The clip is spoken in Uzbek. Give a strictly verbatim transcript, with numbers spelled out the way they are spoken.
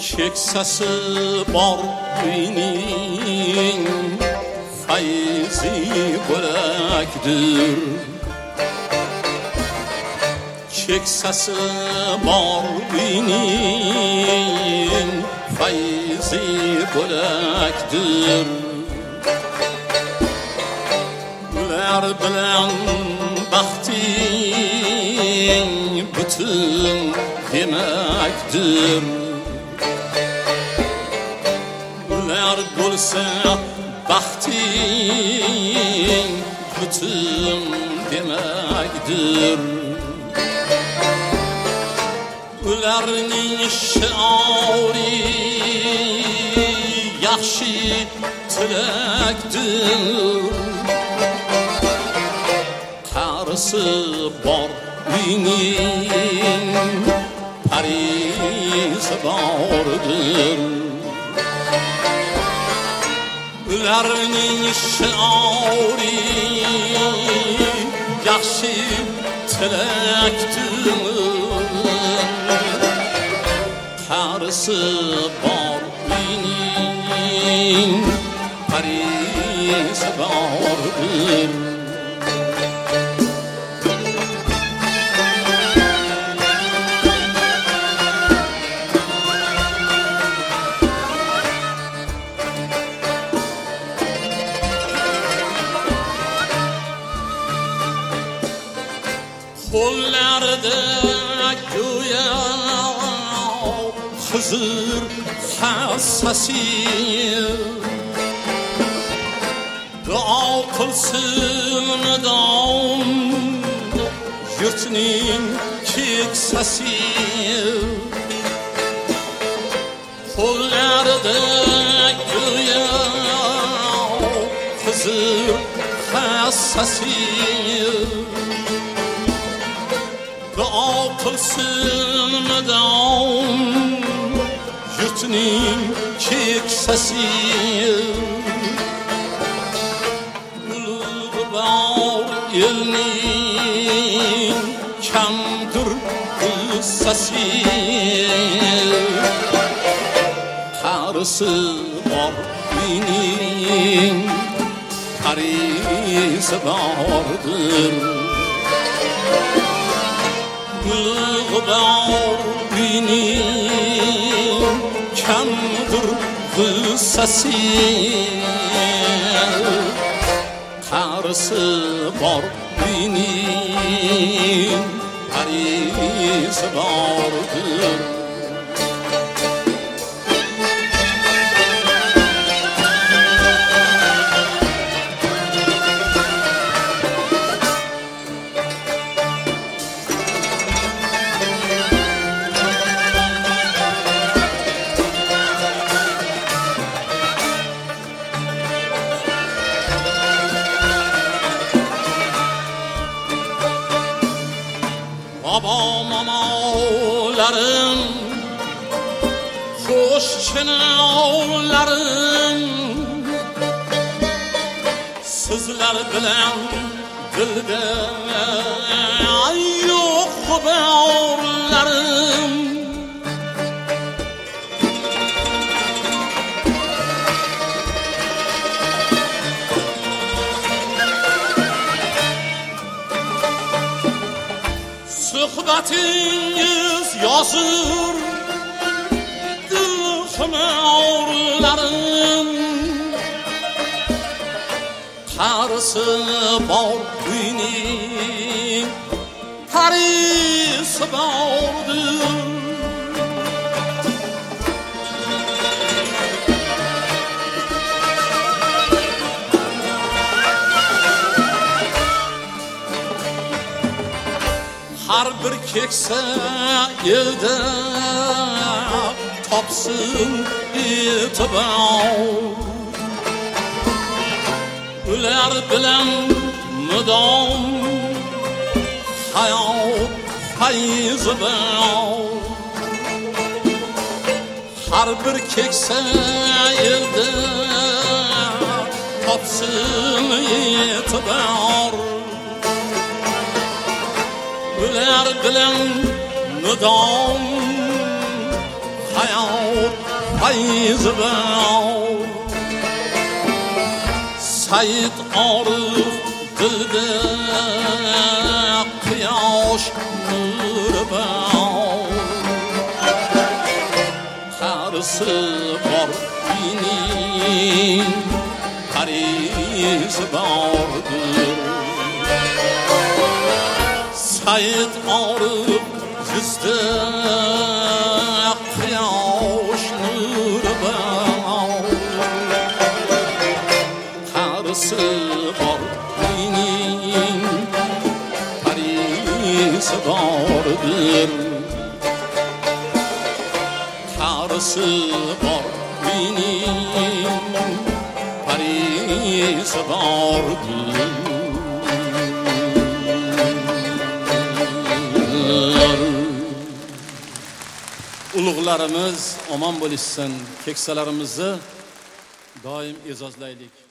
keksasi bor uyning fayzi bo'lakdir. Keksasi bor uyning fayzi bo'lakdir. Ular bilan baxting butun demakdir. Ular bo'lsa baxting butun demakdir. Ularning shiori yaxshi tilakdir. Qarisi bor uyning parizi bordir. Ularning shiori yaxshi tilakdir. Qarisi bor uyning parizi bordir. Qo'llarida go'yo Xizr hassasi, duo qilsin dom yurtning keksasi. Qo'llarida go'yo Xizr hassasi, duo qilsin dom yurtning keksasi. Ulug' bor elning kamdir qissasi. Qarisi bor uyning parizi bordir. Ulug' bor uyning kamdir qissasi. Qarisi bor uyning parizi bordir. Baba mamolarim, qo'shchinoolarim, sizlar bilan dilda yo'q borlarim. Suhbatingiz yozir dil xumorlarim. Qarisi bor uyning parizi bordir. Har bir keksa elda topsin e'tibor. Ular bilan mudom hayot fayzi bor. Har bir keksa elda topsin e'tibor. Ular bilan mudom hayot fayzi bor. Said Orif dilda quyosh nuri bor. Qarisi bor dining parizi bordir. Said Orif yuzda quyosh nuri bor. Qarisi bor dining parizi bordir. Qarisi bor dining parizi bordir. Ulug'larimiz omon bo'lishsin, keksalarimizni doim e'zozlaylik.